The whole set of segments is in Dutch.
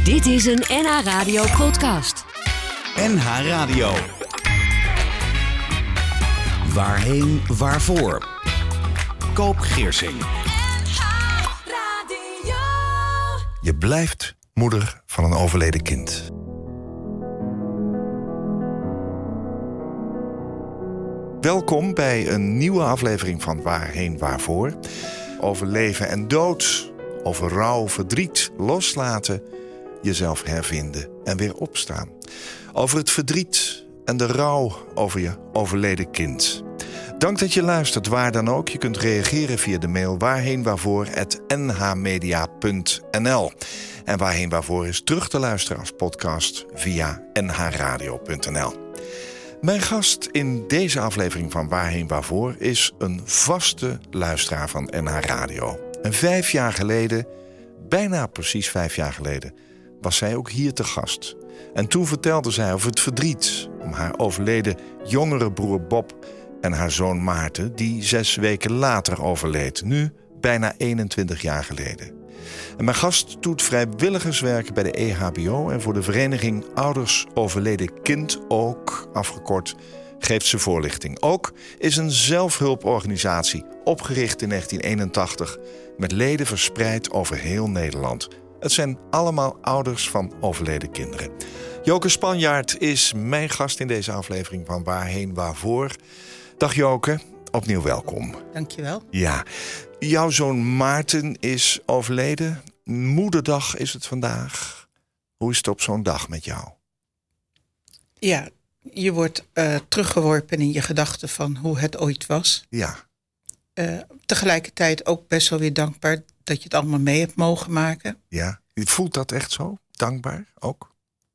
Dit is een NH Radio podcast. NH Radio. Waarheen, waarvoor? Koop Geersing. NH Radio. Je blijft moeder van een overleden kind. Welkom bij een nieuwe aflevering van Waarheen, waarvoor? Over leven en dood, over rouw, verdriet, loslaten, jezelf hervinden en weer opstaan. Over het verdriet en de rouw over je overleden kind. Dank dat je luistert, waar dan ook. Je kunt reageren via de mail waarheenwaarvoor@nhmedia.nl. En Waarheen Waarvoor is terug te luisteren als podcast via nhradio.nl. Mijn gast in deze aflevering van Waarheen Waarvoor is een vaste luisteraar van NH Radio. En 5 jaar geleden, bijna precies 5 jaar geleden, was zij ook hier te gast. En toen vertelde zij over het verdriet om haar overleden jongere broer Bob en haar zoon Maarten, die 6 weken later overleed, nu bijna 21 jaar geleden. En mijn gast doet vrijwilligerswerk bij de EHBO en voor de vereniging Ouders Overleden Kind, ook afgekort, geeft ze voorlichting. Ook is een zelfhulporganisatie opgericht in 1981 met leden verspreid over heel Nederland. Het zijn allemaal ouders van overleden kinderen. Joke Spanjaard is mijn gast in deze aflevering van Waarheen Waarvoor. Dag Joke, opnieuw welkom. Dankjewel. Ja, jouw zoon Maarten is overleden. Moederdag is het vandaag. Hoe is het op zo'n dag met jou? Ja, je wordt teruggeworpen in je gedachten van hoe het ooit was. Ja. Tegelijkertijd ook best wel weer dankbaar dat je het allemaal mee hebt mogen maken. Ja. Voelt dat echt zo? Dankbaar ook?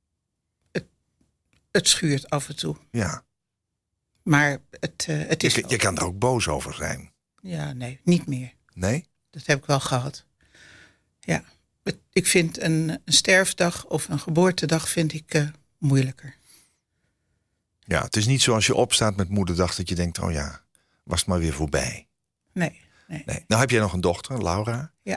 Het schuurt af en toe. Ja. Maar het is... Je kan er ook boos over zijn. Ja, nee, niet meer. Nee? Dat heb ik wel gehad. Ja. Ik vind een sterfdag of een geboortedag vind ik moeilijker. Ja, het is niet zoals je opstaat met moederdag dat je denkt, oh ja, was het maar weer voorbij. Nee. Nou heb jij nog een dochter, Laura. Ja.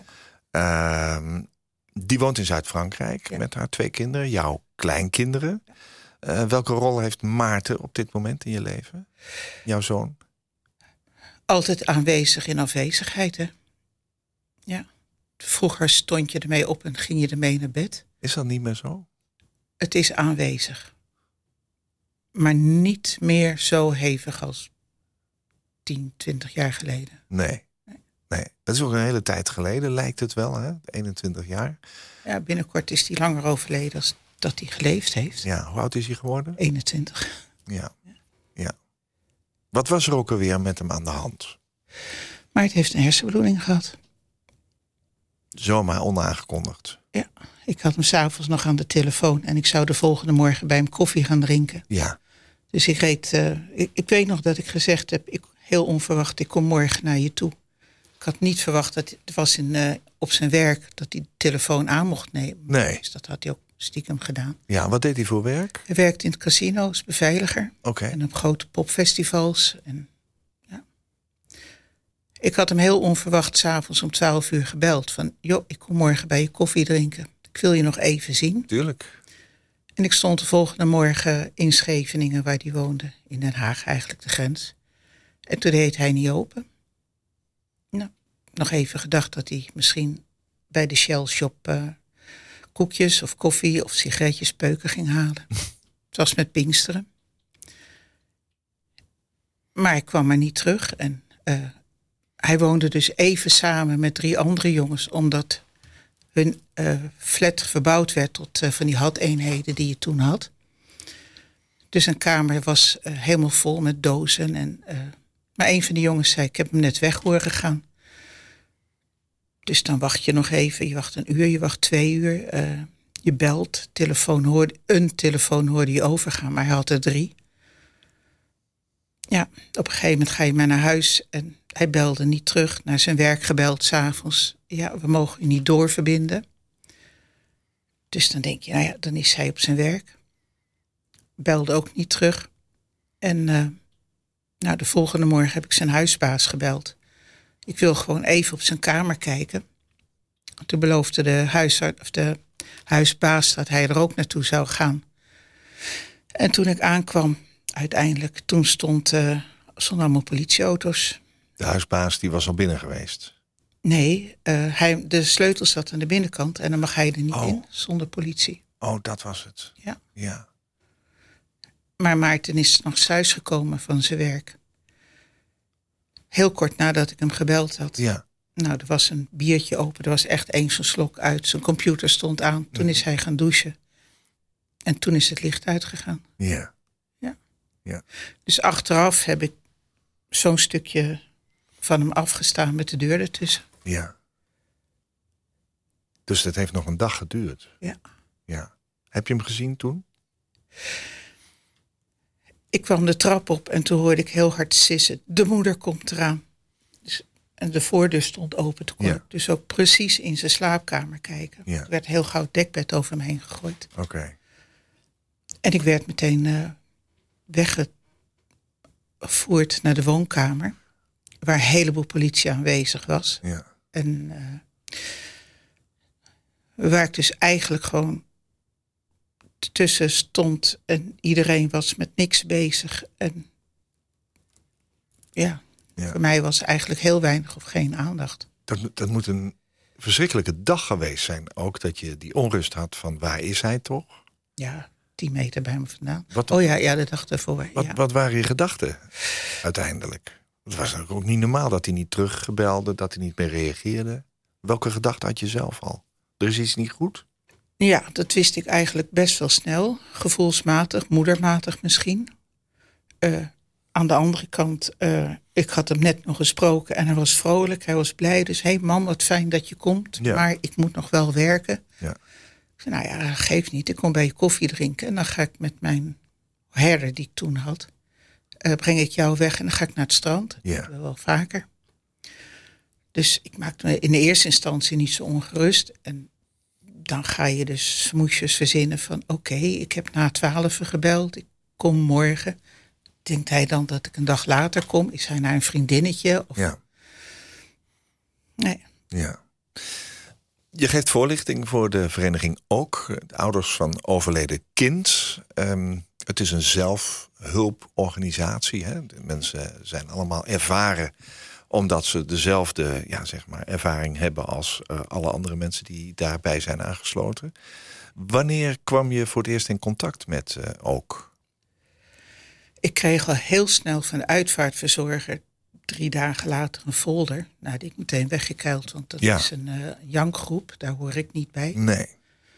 Die woont in Zuid-Frankrijk met haar 2 kinderen, jouw kleinkinderen. Welke rol heeft Maarten op dit moment in je leven? Jouw zoon? Altijd aanwezig in afwezigheid, hè? Ja. Vroeger stond je ermee op en ging je ermee naar bed. Is dat niet meer zo? Het is aanwezig. Maar niet meer zo hevig als 10, 20 jaar geleden. Nee. Dat is ook een hele tijd geleden, lijkt het wel, hè? 21 jaar. Ja, binnenkort is hij langer overleden dan dat hij geleefd heeft. Ja, hoe oud is hij geworden? 21. Ja. Wat was er ook alweer met hem aan de hand? Maar het heeft een hersenbloeding gehad. Zomaar onaangekondigd. Ja, ik had hem 's avonds nog aan de telefoon en ik zou de volgende morgen bij hem koffie gaan drinken. Ja. Dus ik reed, ik weet nog dat ik gezegd heb, heel onverwacht, ik kom morgen naar je toe. Ik had niet verwacht dat het was op zijn werk dat hij de telefoon aan mocht nemen. Nee. Dus dat had hij ook stiekem gedaan. Ja, wat deed hij voor werk? Hij werkte in het casino als beveiliger. Oké. En op grote popfestivals. En, ja. Ik had hem heel onverwacht 's avonds om 12 uur gebeld. Van, joh, ik kom morgen bij je koffie drinken. Ik wil je nog even zien. Tuurlijk. En ik stond de volgende morgen in Scheveningen, waar hij woonde. In Den Haag, eigenlijk de grens. En toen deed hij niet open. Nou, nog even gedacht dat hij misschien bij de Shell Shop koekjes of koffie of sigaretjes peuken ging halen. Het was met Pinksteren. Maar hij kwam maar niet terug. En hij woonde dus even samen met 3 andere jongens, omdat hun flat verbouwd werd tot van die had-eenheden die je toen had. Dus een kamer was helemaal vol met dozen. Maar een van die jongens zei, ik heb hem net weg horen gaan. Dus dan wacht je nog even. Je wacht 1 uur, je wacht 2 uur. Je belt, een telefoon hoorde je overgaan, maar hij had er 3. Ja, op een gegeven moment ga je maar naar huis en hij belde niet terug. Naar zijn werk gebeld 's avonds. Ja, we mogen u niet doorverbinden. Dus dan denk je, nou ja, dan is hij op zijn werk. Belde ook niet terug. En de volgende morgen heb ik zijn huisbaas gebeld. Ik wil gewoon even op zijn kamer kijken. Toen beloofde de huisbaas dat hij er ook naartoe zou gaan. En toen ik aankwam, uiteindelijk, toen stonden allemaal politieauto's. De huisbaas die was al binnen geweest. Nee, de sleutel zat aan de binnenkant en dan mag hij er niet in zonder politie. Oh, dat was het. Ja. Maar Maarten is 's nachts thuis gekomen van zijn werk. Heel kort nadat ik hem gebeld had. Ja. Nou, er was een biertje open. Er was echt eens een slok uit. Zijn computer stond aan. Toen is hij gaan douchen. En toen is het licht uitgegaan. Ja. Dus achteraf heb ik zo'n stukje van hem afgestaan met de deur ertussen. Ja. Dus dat heeft nog een dag geduurd. Ja. Heb je hem gezien toen? Ik kwam de trap op en toen hoorde ik heel hard sissen. De moeder komt eraan. En de voordeur stond open. Toen kon ik dus ook precies in zijn slaapkamer kijken. Ja. Er werd een heel gauw dekbed over hem heen gegooid. Oké. En ik werd meteen weggevoerd naar de woonkamer. Waar een heleboel politie aanwezig was. Ja. En waar ik dus eigenlijk gewoon tussen stond. En iedereen was met niks bezig. En voor mij was eigenlijk heel weinig of geen aandacht. Dat moet een verschrikkelijke dag geweest zijn. Ook dat je die onrust had van waar is hij toch? Ja, 10 meter bij me vandaan. Wat- de dag ervoor. Wat waren je gedachten uiteindelijk? Het was ook niet normaal dat hij niet teruggebelde, dat hij niet meer reageerde. Welke gedachten had je zelf al? Er is iets niet goed? Ja, dat wist ik eigenlijk best wel snel. Gevoelsmatig, moedermatig misschien. Aan de andere kant, ik had hem net nog gesproken en hij was vrolijk, hij was blij. Dus, hé mam, wat fijn dat je komt, maar ik moet nog wel werken. Ja. Ik zei, nou ja, geeft niet, ik kom bij je koffie drinken. En dan ga ik met mijn herder die ik toen had, breng ik jou weg en dan ga ik naar het strand. Ja. Dat doen we wel vaker. Dus ik maakte me in de eerste instantie niet zo ongerust. En dan ga je dus smoesjes verzinnen van oké, ik heb na 12 gebeld, ik kom morgen. Denkt hij dan dat ik een dag later kom? Is hij naar een vriendinnetje? Of... Ja. Nee. Ja. Je geeft voorlichting voor de vereniging ook. De ouders van overleden kind. Het is een zelfhulporganisatie. Hè? De mensen zijn allemaal ervaren omdat ze dezelfde ervaring hebben als alle andere mensen die daarbij zijn aangesloten. Wanneer kwam je voor het eerst in contact met ook? Ik kreeg al heel snel van de uitvaartverzorger 3 dagen later een folder. Nou, die ik meteen weggekeild, want dat is een jankgroep. Daar hoor ik niet bij. Nee.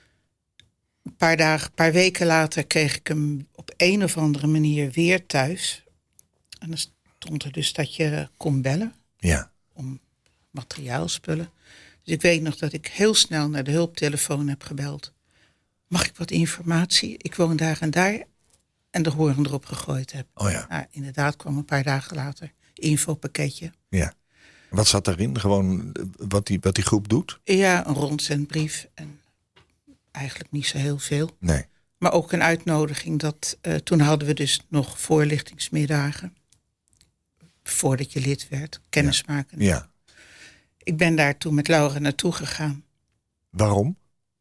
Een paar weken later kreeg ik hem op een of andere manier weer thuis. En dan stond er dus dat je kon bellen. Ja. Om materiaalspullen. Dus ik weet nog dat ik heel snel naar de hulptelefoon heb gebeld. Mag ik wat informatie? Ik woon daar en daar. En de horen erop gegooid heb. Oh ja. Nou, inderdaad kwam een paar dagen later infopakketje. Ja. Wat zat daarin? Gewoon wat die groep doet? Ja, een rondzendbrief. En eigenlijk niet zo heel veel. Nee. Maar ook een uitnodiging. Toen hadden we dus nog voorlichtingsmiddagen. Voordat je lid werd. Kennismaken. Ja. Ik ben daar toen met Laura naartoe gegaan. Waarom?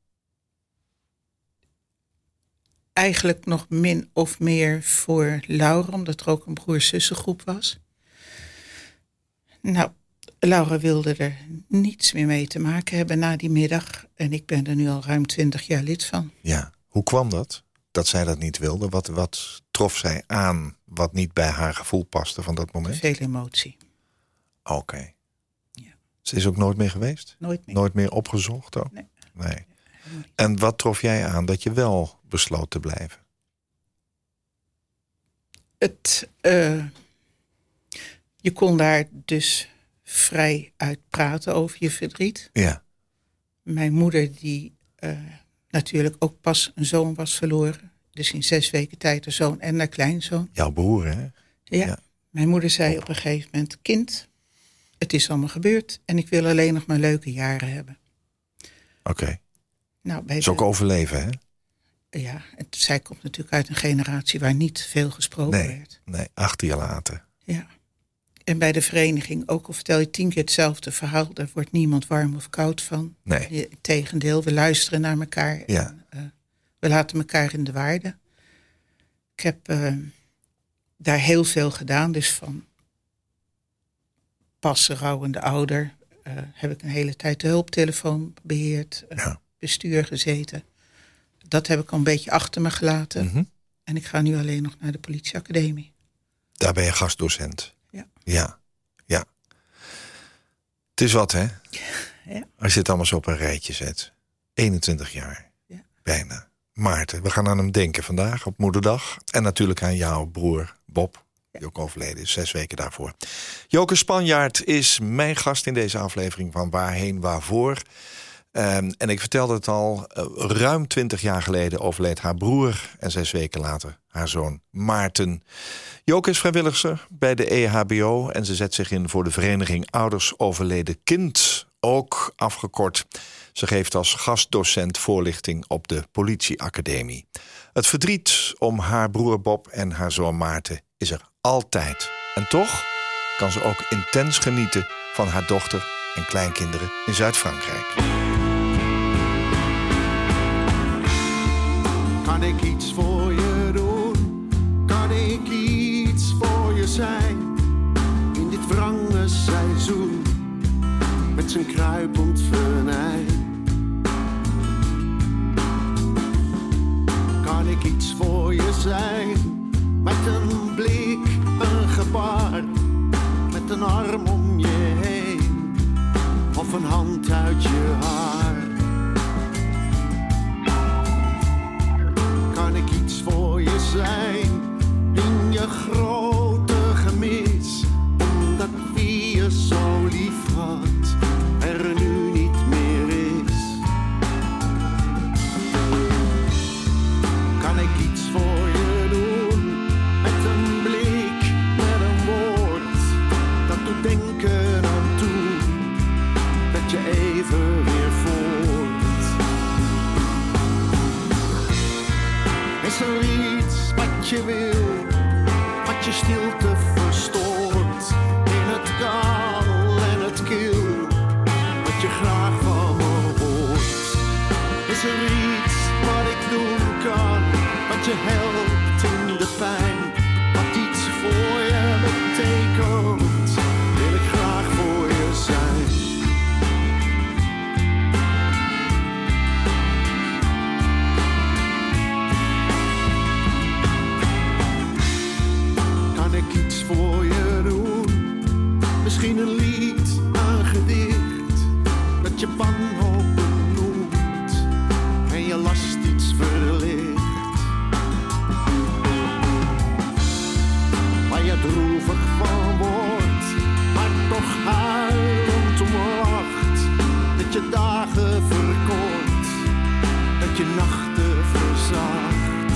Eigenlijk nog min of meer voor Laura, omdat er ook een broer-zussengroep was. Nou, Laura wilde er niets meer mee te maken hebben na die middag. En ik ben er nu al ruim 20 jaar lid van. Ja. Hoe kwam dat? Dat zij dat niet wilde? Wat trof zij aan wat niet bij haar gevoel paste van dat moment? Veel emotie. Oké. Ja. Ze is ook nooit meer geweest? Nooit meer. Nooit meer opgezocht ook? Nee. Niet. En wat trof jij aan dat je wel besloot te blijven? Je kon daar dus vrij uit praten over je verdriet. Ja. Mijn moeder die natuurlijk ook pas een zoon was verloren. Dus in 6 weken tijd een zoon en een kleinzoon. Jouw broer, hè? Ja. Mijn moeder zei op een gegeven moment: kind, het is allemaal gebeurd en ik wil alleen nog maar leuke jaren hebben. Oké. Nou, Dat is ook overleven, hè? Ja, zij komt natuurlijk uit een generatie waar niet veel gesproken werd. Nee, 8 jaar later. Ja. En bij de vereniging, ook al vertel je 10 keer hetzelfde verhaal, daar wordt niemand warm of koud van. Nee. Integendeel, we luisteren naar elkaar. Ja. En, we laten elkaar in de waarde. Ik heb daar heel veel gedaan. Dus van passen, rouwende ouder, heb ik een hele tijd de hulptelefoon beheerd. Bestuur gezeten. Dat heb ik al een beetje achter me gelaten. Mm-hmm. En ik ga nu alleen nog naar de politieacademie. Daar ben je gastdocent. Ja. Ja. Het is wat, hè? Ja. Als je het allemaal zo op een rijtje zet. 21 jaar. Ja. Bijna. Maarten, we gaan aan hem denken vandaag op Moederdag. En natuurlijk aan jouw broer Bob, die ook overleden is 6 weken daarvoor. Joke Spanjaard is mijn gast in deze aflevering van Waarheen Waarvoor. En ik vertelde het al, ruim 20 jaar geleden overleed haar broer en 6 weken later haar zoon Maarten. Joke is vrijwilligster bij de EHBO en ze zet zich in voor de vereniging Ouders Overleden Kind, ook afgekort. Ze geeft als gastdocent voorlichting op de politieacademie. Het verdriet om haar broer Bob en haar zoon Maarten is er altijd. En toch kan ze ook intens genieten van haar dochter en kleinkinderen in Zuid-Frankrijk. Kan ik iets voor je doen? Kan ik iets voor je zijn? In dit wrange seizoen, met zijn kruipend venijn. Kan ik iets voor je zijn? Met een blik, een gebaar, met een arm om je heen, of een hand uit je haar. Kan ik iets voor je zijn in je grote gemis, omdat wie je zo lief had er nu niet meer is? Kan ik iets voor je doen met een blik, met een woord dat doet denken aan toen, dat je even weer voort? Is er iets wat je wil, wat je stilte verstoort, in het kaal en het kil, wat je graag van me hoort? Is er iets wat ik doen kan, wat je helpt in de pijn, wat iets voor je betekent, wil ik graag voor je zijn. Kan ik iets voor je doen? Misschien een lied, een gedicht, dat je wanhoop benoemt en je last iets verlicht. Waar je droevig van wordt, maar toch huilend om wacht. Dat je dagen verkort, dat je nachten verzacht.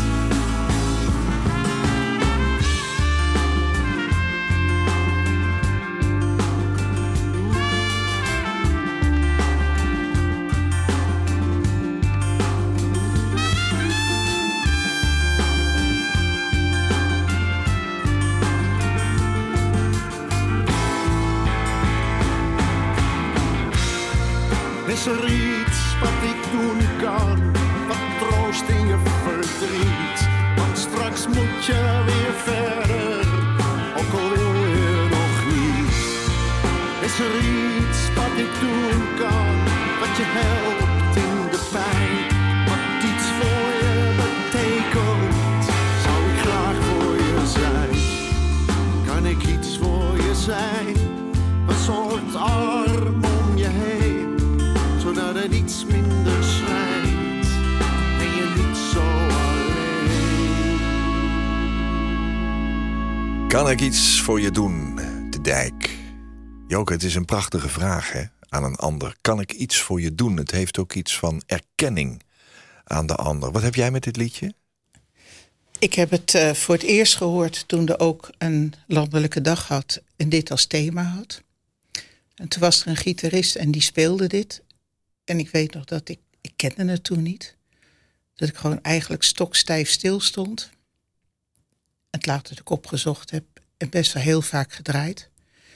Is er iets wat ik doen kan, wat troost in je verdriet? Want straks moet je weer verder, ook al wil je nog niet. Is er iets wat ik doen kan, wat je helpt in de pijn, wat iets voor je betekent, zou ik graag voor je zijn. Kan ik iets voor je zijn, een soort arm om je heen, zodat het iets minder schrijnt en je niet zo alleen. Kan ik iets voor je doen, de Dijk? Joke, het is een prachtige vraag, hè, aan een ander. Kan ik iets voor je doen? Het heeft ook iets van erkenning aan de ander. Wat heb jij met dit liedje? Ik heb het voor het eerst gehoord toen er ook een landelijke dag had en dit als thema had. En toen was er een gitarist en die speelde dit. En ik weet nog dat ik kende het toen niet. Dat ik gewoon eigenlijk stokstijf stil stond. Het later dat ik opgezocht heb en best wel heel vaak gedraaid.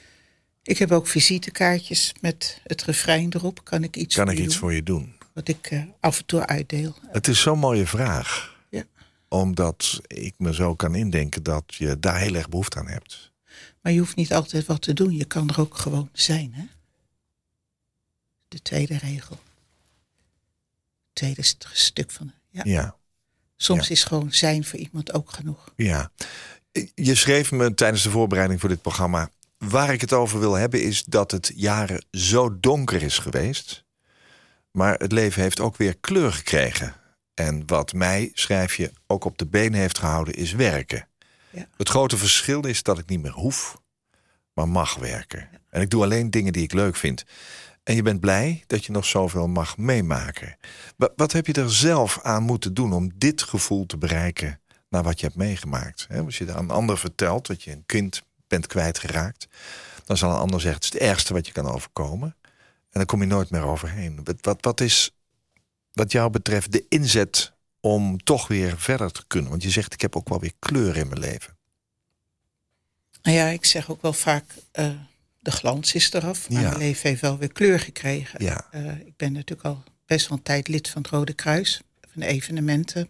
Ik heb ook visitekaartjes met het refrein erop. Kan ik iets voor je doen? Wat ik af en toe uitdeel. Het is zo'n mooie vraag. Ja. Omdat ik me zo kan indenken dat je daar heel erg behoefte aan hebt. Maar je hoeft niet altijd wat te doen. Je kan er ook gewoon zijn, hè? De tweede regel. Tweede stuk van... Ja. Soms is gewoon zijn voor iemand ook genoeg. Ja. Je schreef me tijdens de voorbereiding voor dit programma... waar ik het over wil hebben is dat het jaren zo donker is geweest. Maar het leven heeft ook weer kleur gekregen. En wat mij, schrijf je, ook op de been heeft gehouden is werken. Ja. Het grote verschil is dat ik niet meer hoef, maar mag werken. Ja. En ik doe alleen dingen die ik leuk vind. En je bent blij dat je nog zoveel mag meemaken. Wat heb je er zelf aan moeten doen om dit gevoel te bereiken... naar wat je hebt meegemaakt? Als je aan een ander vertelt dat je een kind bent kwijtgeraakt... dan zal een ander zeggen, het is het ergste wat je kan overkomen. En dan kom je nooit meer overheen. Wat is wat jou betreft de inzet om toch weer verder te kunnen? Want je zegt, ik heb ook wel weer kleur in mijn leven. Nou ja, ik zeg ook wel vaak... de glans is eraf, maar mijn leven heeft wel weer kleur gekregen. Ja. Ik ben natuurlijk al best wel een tijd lid van het Rode Kruis. Van de evenementen.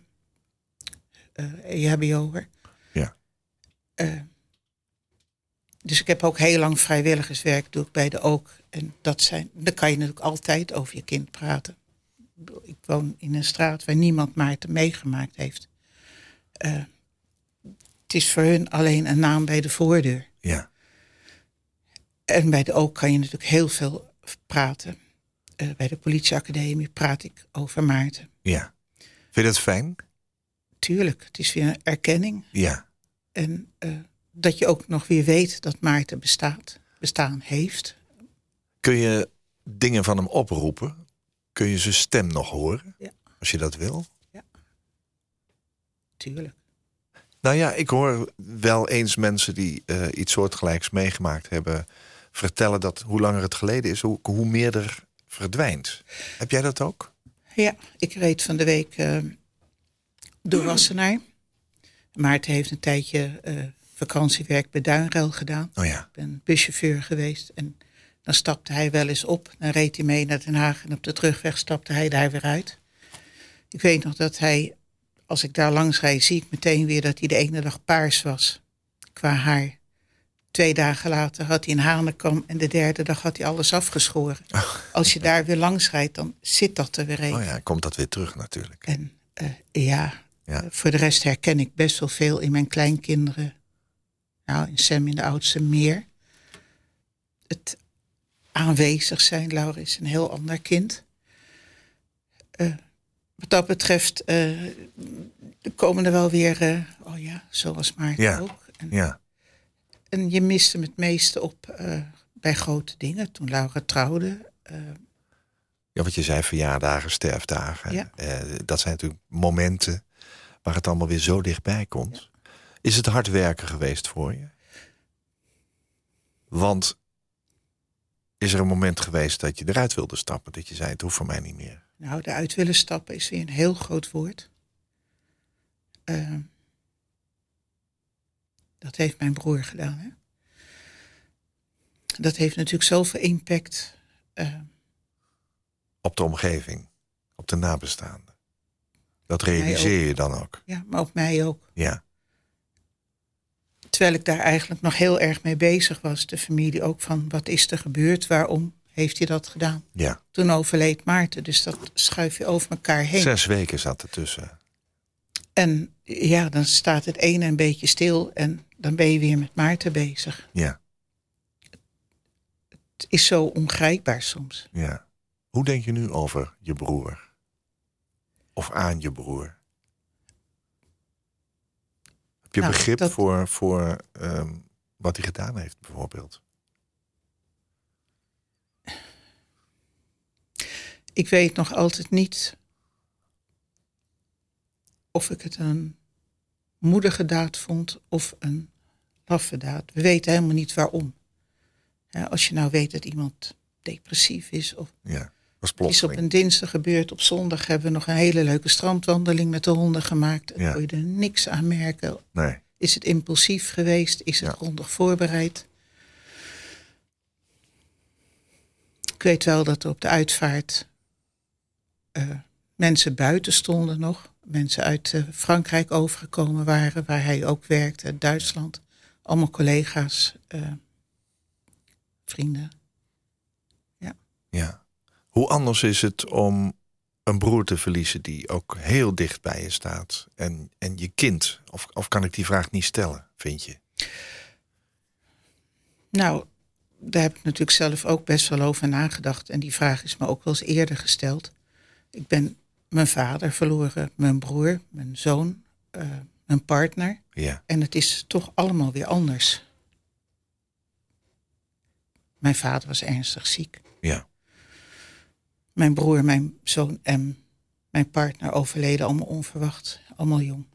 EHBO'er. Ja. Dus ik heb ook heel lang vrijwilligerswerk, doe ik bij de Ook. En dan kan je natuurlijk altijd over je kind praten. Ik woon in een straat waar niemand Maarten meegemaakt heeft. Het is voor hun alleen een naam bij de voordeur. Ja. En bij de Ook kan je natuurlijk heel veel praten. Bij de politieacademie praat ik over Maarten. Ja. Vind je dat fijn? Tuurlijk, het is weer een erkenning. Ja. En dat je ook nog weer weet dat Maarten bestaan heeft. Kun je dingen van hem oproepen? Kun je zijn stem nog horen? Ja. Als je dat wil? Ja. Tuurlijk. Nou ja, ik hoor wel eens mensen die iets soortgelijks meegemaakt hebben... vertellen dat hoe langer het geleden is, hoe meer er verdwijnt. Heb jij dat ook? Ja, ik reed van de week door Wassenaar. Maarten heeft een tijdje vakantiewerk bij Duinruil gedaan. Oh ja. Ik ben buschauffeur geweest en dan stapte hij wel eens op. Dan reed hij mee naar Den Haag en op de terugweg stapte hij daar weer uit. Ik weet nog dat hij, als ik daar langs rijd, zie ik meteen weer dat hij de ene dag paars was. Qua haar. 2 dagen later had hij een hanenkam en de derde dag had hij alles afgeschoren. Oh. Als je daar weer langs rijdt, dan zit dat er weer even. Oh ja, komt dat weer terug natuurlijk. En voor de rest herken ik best wel veel in mijn kleinkinderen. Nou, in Sam in de oudste meer. Het aanwezig zijn, Laura is een heel ander kind. Wat dat betreft komen er wel weer, zoals Maarten ook. En je mist hem het meeste op bij grote dingen. Toen Laura trouwde. Ja, wat je zei, verjaardagen, sterfdagen. Ja. Dat zijn natuurlijk momenten waar het allemaal weer zo dichtbij komt. Ja. Is het hard werken geweest voor je? Want is er een moment geweest dat je eruit wilde stappen? Dat je zei, het hoeft voor mij niet meer. Nou, eruit willen stappen is weer een heel groot woord. Dat heeft mijn broer gedaan. Hè? Dat heeft natuurlijk zoveel impact. Op de omgeving. Op de nabestaanden. Dat realiseer je dan ook. Ja, maar op mij ook. Ja. Terwijl ik daar eigenlijk nog heel erg mee bezig was. De familie ook van, wat is er gebeurd? Waarom heeft hij dat gedaan? Ja. Toen overleed Maarten, dus dat schuif je over elkaar heen. 6 weken zat ertussen. En ja, dan staat het ene een beetje stil en dan ben je weer met Maarten bezig. Ja. Het is zo ongrijpbaar soms. Ja. Hoe denk je nu over je broer? Of aan je broer? Heb je begrip voor wat hij gedaan heeft, bijvoorbeeld? Ik weet nog altijd niet of ik het een moedige daad vond of een laffe daad. We weten helemaal niet waarom. Ja, als je nou weet dat iemand depressief is. Of ja, was het is op een dinsdag gebeurd. Op zondag hebben we nog een hele leuke strandwandeling met de honden gemaakt. Dan kon je er niks aan merken. Nee. Is het impulsief geweest? Is het grondig voorbereid? weet wel dat er op de uitvaart mensen buiten stonden nog. Mensen uit Frankrijk overgekomen waren, waar hij ook werkte, Duitsland. Allemaal collega's, vrienden. Ja. Hoe anders is het om een broer te verliezen die ook heel dicht bij je staat en je kind? Of kan ik die vraag niet stellen, vind je? Nou, daar heb ik natuurlijk zelf ook best wel over nagedacht. En die vraag is me ook wel eens eerder gesteld. Ik ben mijn vader verloren, mijn broer, mijn zoon, mijn partner. Ja. En het is toch allemaal weer anders. Mijn vader was ernstig ziek. Ja. Mijn broer, mijn zoon en mijn partner overleden allemaal onverwacht. Allemaal jong.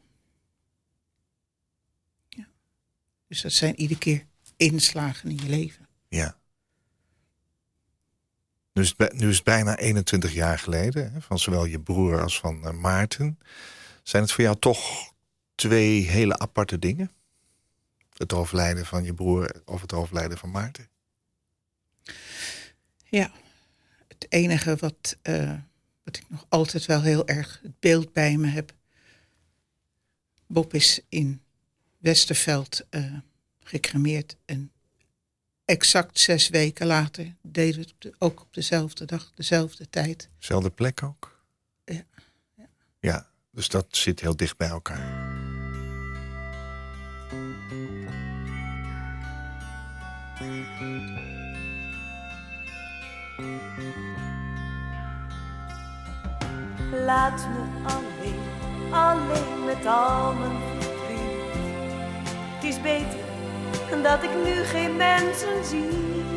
Ja. Dus dat zijn iedere keer inslagen in je leven. Ja. Nu is het bijna 21 jaar geleden, hè, van zowel je broer als van Maarten. Zijn het voor jou toch 2 hele aparte dingen? Het overlijden van je broer of het overlijden van Maarten? Ja. Het enige wat ik nog altijd wel heel erg het beeld bij me heb. Bob is in Westerveld gecremeerd. En exact 6 weken later deden we het ook op dezelfde dag, dezelfde tijd. Zelfde plek ook? Ja. Ja, dus dat zit heel dicht bij elkaar. Laat me alleen met al mijn verdriet. Het is beter dat ik nu geen mensen zie.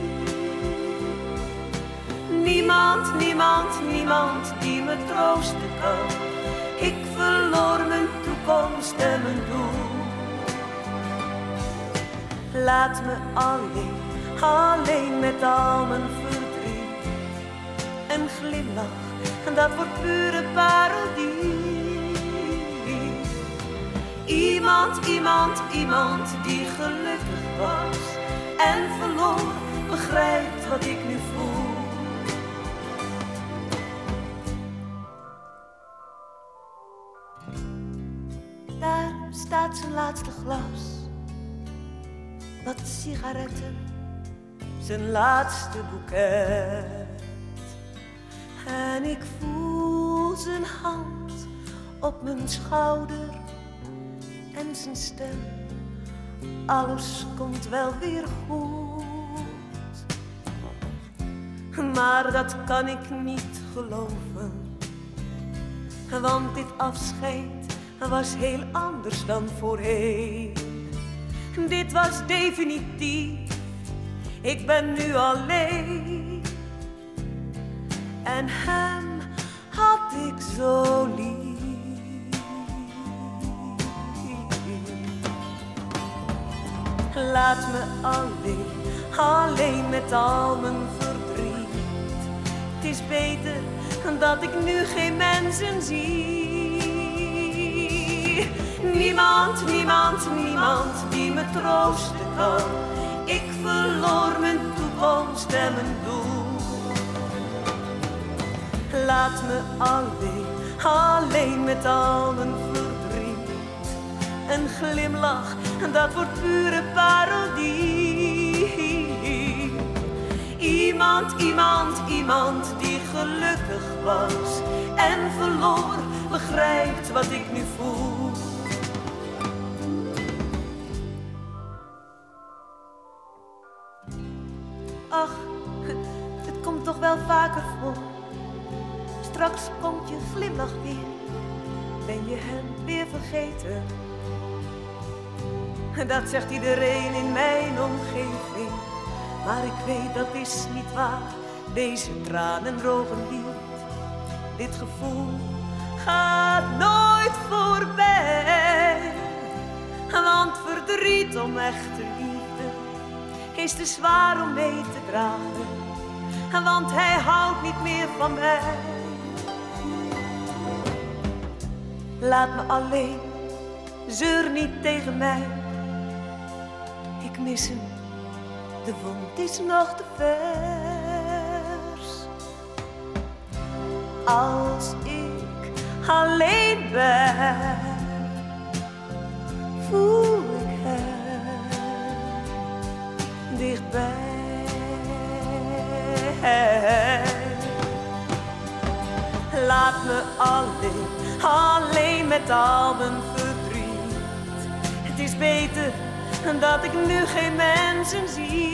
Niemand die me troosten kan. Ik verloor mijn toekomst en mijn doel. Laat me alleen met al mijn verdriet. Een glimlach. En dat wordt pure parodie. Iemand die gelukkig was en verloor, begrijpt wat ik nu voel. Daar staat zijn laatste glas, wat sigaretten, zijn laatste boeket. En ik voel zijn hand op mijn schouder en zijn stem. Alles komt wel weer goed. Maar dat kan ik niet geloven. Want dit afscheid was heel anders dan voorheen. Dit was definitief. Ik ben nu alleen. En hem had ik zo lief. Laat me alleen met al mijn verdriet. Het is beter dat ik nu geen mensen zie. Niemand die me troosten kan. Ik verloor mijn toekomst en mijn doel. Laat me alleen met al mijn verdriet. Een glimlach, dat wordt pure parodie. Iemand die gelukkig was en verloor, begrijpt wat ik nu voel. Ach, het komt toch wel vaker voor. Straks komt je glimlach weer, ben je hem weer vergeten. Dat zegt iedereen in mijn omgeving, maar ik weet dat is niet waar. Deze tranen drogen niet, dit gevoel gaat nooit voorbij. Want verdriet om echte liefde is te zwaar om mee te dragen. Want hij houdt niet meer van mij. Laat me alleen, zeur niet tegen mij. Ik mis hem, de wond is nog te vers. als ik alleen ben, voel ik hem dichtbij. Laat me alleen met al mijn verdriet. Het is beter dat ik nu geen mensen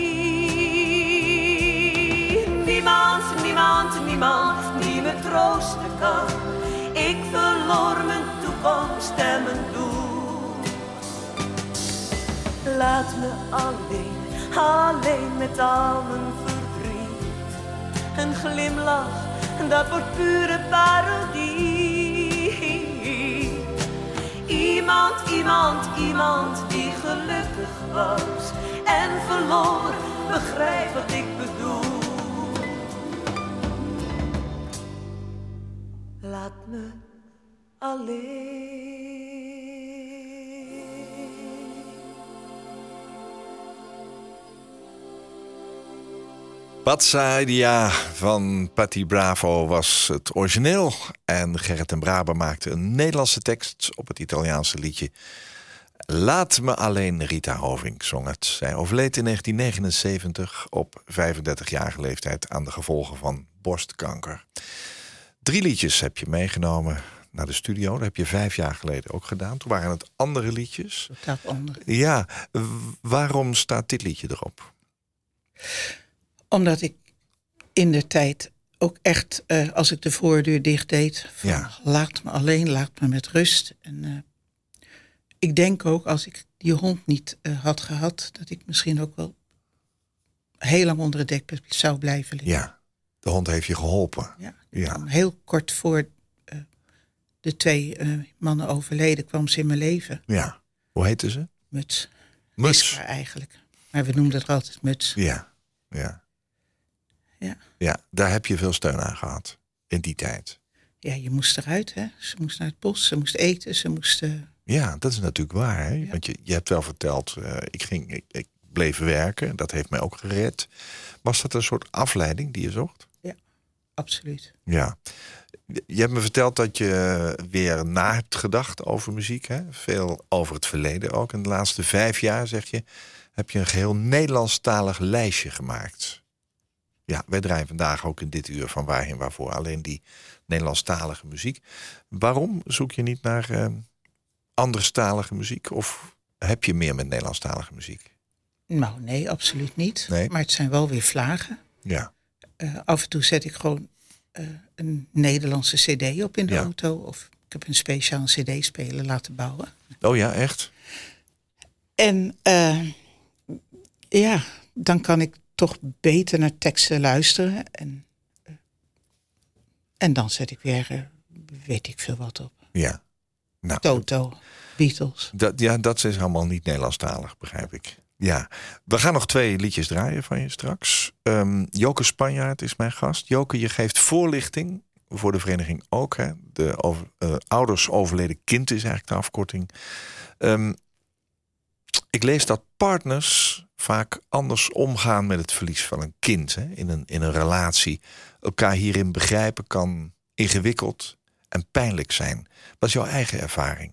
zie. Niemand die me troosten kan. Ik verloor mijn toekomst en mijn doel. Laat me alleen met al mijn verdriet. Een glimlach, dat wordt pure parodie. Iemand die gelukkig was en verloor, begrijp wat ik bedoel. Laat me alleen. Patsa Idea van Patti Bravo was het origineel. En Gerrit ten Braber maakte een Nederlandse tekst op het Italiaanse liedje Laat me alleen. Rita Hovink zong het. Zij overleed in 1979 op 35-jarige leeftijd aan de gevolgen van borstkanker. 3 liedjes heb je meegenomen naar de studio. Dat heb je 5 jaar geleden ook gedaan. Toen waren het andere liedjes. Totaal andere. Ja, waarom staat dit liedje erop? Omdat ik in de tijd ook echt, als ik de voordeur dicht deed, van, Ja. Laat me alleen, laat me met rust. En ik denk ook, als ik die hond niet had gehad, dat ik misschien ook wel heel lang onder het dek zou blijven liggen. Ja, de hond heeft je geholpen. Ja. Ja. Heel kort voor de 2 mannen overleden kwam ze in mijn leven. Ja. Hoe heette ze? Muts. Muts. Iskra eigenlijk. Maar we noemden het altijd Muts. Ja, ja. Ja. Ja, daar heb je veel steun aan gehad in die tijd. Ja, je moest eruit, hè. Ze moest naar het bos, ze moest eten, ze moest... Ja, dat is natuurlijk waar. Hè? Ja. Want je hebt wel verteld, ik bleef werken. Dat heeft mij ook gered. Was dat een soort afleiding die je zocht? Absoluut. Ja. Je hebt me verteld dat je weer na hebt gedacht over muziek. Hè? Veel over het verleden ook. In de laatste 5 jaar, zeg je, heb je een geheel Nederlandstalig lijstje gemaakt. Ja, wij draaien vandaag ook in dit uur van Waarheen Waarvoor alleen die Nederlandstalige muziek. Waarom zoek je niet naar anderstalige muziek? Of heb je meer met Nederlandstalige muziek? Nou, nee, absoluut niet. Nee? Maar het zijn wel weer vlagen. Ja. Af en toe zet ik gewoon een Nederlandse cd op in de Ja. auto. Of ik heb een speciaal cd-speler laten bouwen. Oh ja, echt? En ja, dan kan ik toch beter naar teksten luisteren. En dan zet ik weer, weet ik veel wat op. Ja. Nou, Toto, Beatles. dat is allemaal niet Nederlandstalig, begrijp ik. Ja, we gaan nog 2 liedjes draaien van je straks. Joke Spanjaard is mijn gast. Joke, je geeft voorlichting voor de vereniging ook. Hè? De ouders overleden kind is eigenlijk de afkorting. Ik lees dat partners vaak anders omgaan met het verlies van een kind. Hè? In een relatie. Elkaar hierin begrijpen kan ingewikkeld en pijnlijk zijn. Wat is jouw eigen ervaring?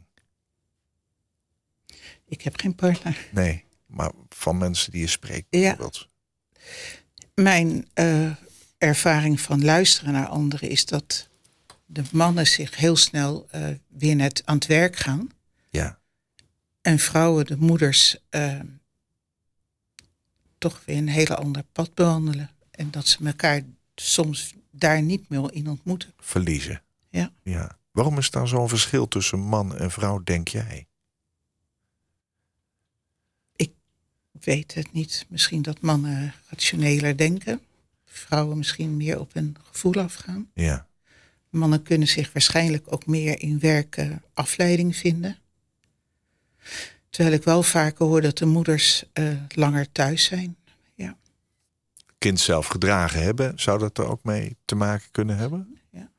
Ik heb geen partner. Nee, maar van mensen die je spreekt Ja. bijvoorbeeld. Mijn ervaring van luisteren naar anderen is dat de mannen zich heel snel weer net aan het werk gaan. Ja. En vrouwen, de moeders, toch weer een hele ander pad bewandelen. En dat ze elkaar soms daar niet meer in ontmoeten. Verliezen. Ja. Ja. Waarom is daar zo'n verschil tussen man en vrouw, denk jij? Ik weet het niet. Misschien dat mannen rationeler denken. Vrouwen misschien meer op hun gevoel afgaan. Ja. Mannen kunnen zich waarschijnlijk ook meer in werk afleiding vinden. Terwijl ik wel vaker hoor dat de moeders langer thuis zijn. Ja. Kind zelf gedragen hebben, zou dat er ook mee te maken kunnen hebben? Ja.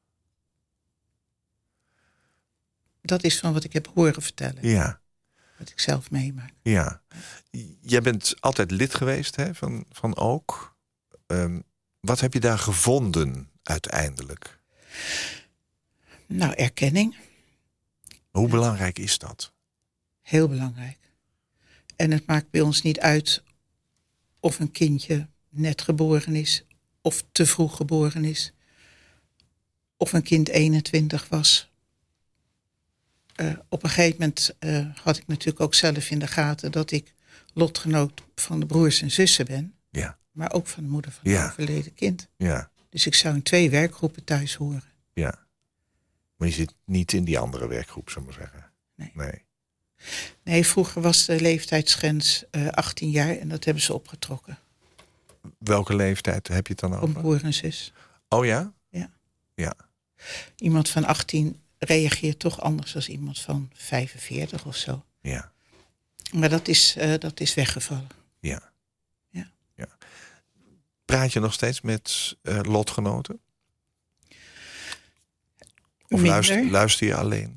Dat is van wat ik heb horen vertellen. Ja. Wat ik zelf meemaak. Ja. Jij bent altijd lid geweest, hè, van Ook. Wat heb je daar gevonden uiteindelijk? Nou, erkenning. Hoe belangrijk is dat? Heel belangrijk. En het maakt bij ons niet uit of een kindje net geboren is of te vroeg geboren is. Of een kind 21 was. Op een gegeven moment had ik natuurlijk ook zelf in de gaten dat ik lotgenoot van de broers en zussen ben. Ja. Maar ook van de moeder van het overleden kind. Ja. Dus ik zou in 2 werkgroepen thuis horen. Ja. Maar je zit niet in die andere werkgroep, zullen we maar zeggen. Nee, vroeger was de leeftijdsgrens 18 jaar en dat hebben ze opgetrokken. Welke leeftijd heb je het dan over? Om broer en zus. Oh ja? Ja. Iemand van 18 reageert toch anders dan iemand van 45 of zo. Ja. Maar dat is weggevallen. Ja. Ja. Praat je nog steeds met lotgenoten? Of luister je alleen?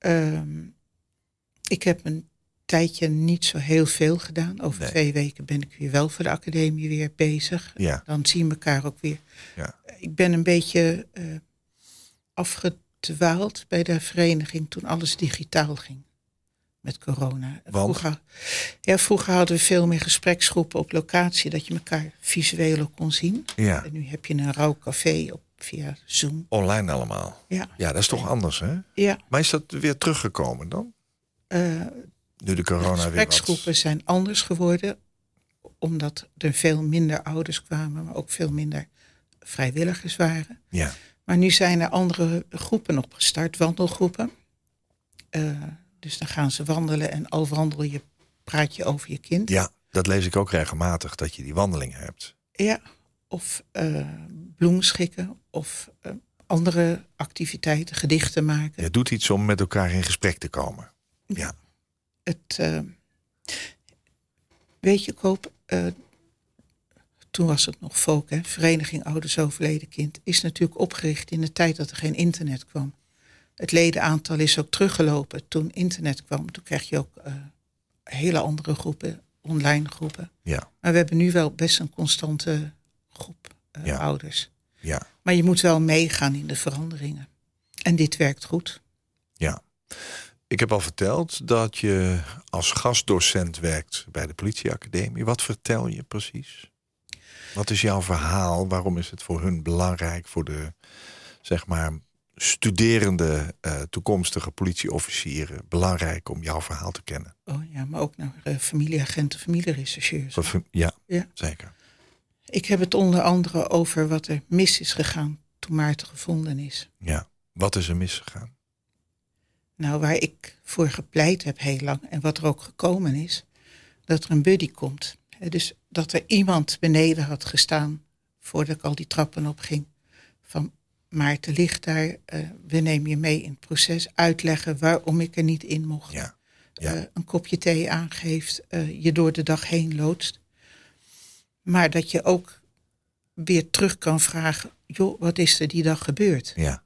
Ik heb een tijdje niet zo heel veel gedaan. Over 2 weken ben ik weer wel voor de academie weer bezig. Ja. Dan zien we elkaar ook weer. Ja. Ik ben een beetje afgedwaald bij de vereniging toen alles digitaal ging. Met corona. Vroeger hadden we veel meer gespreksgroepen op locatie. Dat je elkaar visueel ook kon zien. Ja. En nu heb je een rauw café via Zoom. Online allemaal. Ja, dat is toch anders, hè? Ja. Maar is dat weer teruggekomen dan? Nu de corona weer wat... gespreksgroepen zijn anders geworden. Omdat er veel minder ouders kwamen. Maar ook veel minder vrijwilligers waren. Ja. Maar nu zijn er andere groepen opgestart. Wandelgroepen. Dus dan gaan ze wandelen. En al wandel je, praat je over je kind. Ja, dat lees ik ook regelmatig. Dat je die wandeling hebt. Ja. Of bloemschikken. Of andere activiteiten. Gedichten maken. Je doet iets om met elkaar in gesprek te komen. Ja. Weet je, Koop, toen was het nog Volk, hè? Vereniging Ouders Overleden Kind, is natuurlijk opgericht in de tijd dat er geen internet kwam. Het ledenaantal is ook teruggelopen toen internet kwam. Toen kreeg je ook hele andere groepen, online groepen. Ja. Maar we hebben nu wel best een constante groep ouders. Ja. Maar je moet wel meegaan in de veranderingen. En dit werkt goed. Ja. Ik heb al verteld dat je als gastdocent werkt bij de politieacademie. Wat vertel je precies? Wat is jouw verhaal? Waarom is het voor hun belangrijk, voor de, zeg maar, studerende toekomstige politieofficieren, belangrijk om jouw verhaal te kennen? Oh ja, maar ook naar familieagenten, familierechercheurs. Ja, zeker. Ik heb het onder andere over wat er mis is gegaan toen Maarten gevonden is. Ja, wat is er misgegaan? Nou, waar ik voor gepleit heb heel lang en wat er ook gekomen is, dat er een buddy komt. Dus dat er iemand beneden had gestaan voordat ik al die trappen op ging. Van Maarten ligt daar, we nemen je mee in het proces, uitleggen waarom ik er niet in mocht. Ja. Een kopje thee aangeeft, je door de dag heen loodst. Maar dat je ook weer terug kan vragen, joh, wat is er die dag gebeurd? Ja.